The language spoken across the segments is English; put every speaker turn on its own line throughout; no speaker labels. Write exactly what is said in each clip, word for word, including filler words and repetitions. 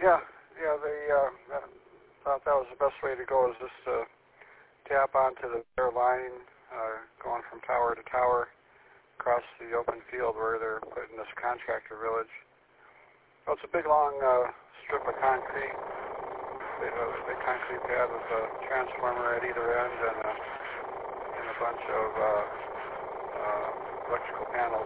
Yeah, yeah. They uh, thought that was the best way to go, is just to tap onto the their line, uh, going from tower to tower across the open field where they're putting this contractor village. Well, it's a big, long uh, strip of concrete. They have a big concrete pad with a transformer at either end and a, and a bunch of uh, uh, electrical panels.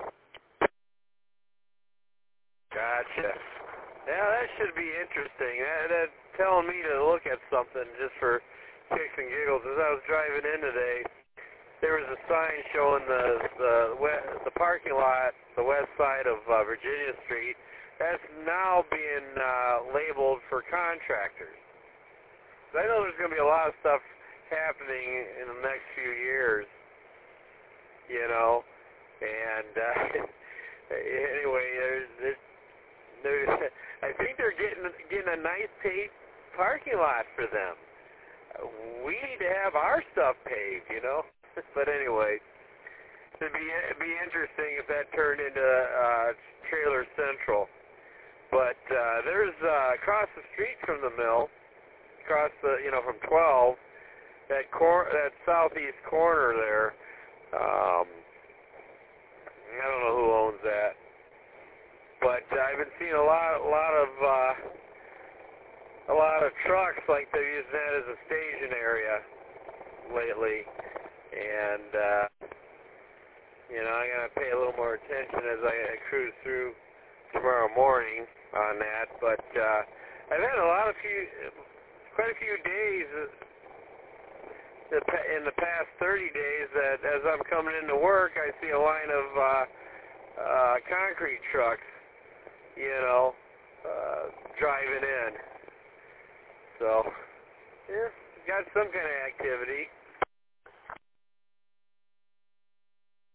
Gotcha. Yeah, that should be interesting. That, that's telling me to look at something just for kicks and giggles. As I was driving in today, there was a sign showing the the, the parking lot, the west side of uh, Virginia Street. That's now being uh, labeled for contractors. So I know there's going to be a lot of stuff happening in the next few years, you know. And uh, anyway, there's, there's, there's, I think they're getting getting a nice paved parking lot for them. We need to have our stuff paved, you know. But anyway, it'd be it'd be interesting if that turned into uh, Trailer Central. But uh, there's uh, across the street from the mill, across the you know from twelve, that cor that southeast corner there. Um, I don't know who owns that, but uh, I've been seeing a lot a lot of uh, a lot of trucks, like they're using that as a staging area lately. And, uh, you know, I got to pay a little more attention as I, I cruise through tomorrow morning on that. But uh, I've had a lot of few, quite a few days in the past thirty days that as I'm coming into work, I see a line of uh, uh, concrete trucks, you know, uh, driving in. So, yeah, got some kind of activity.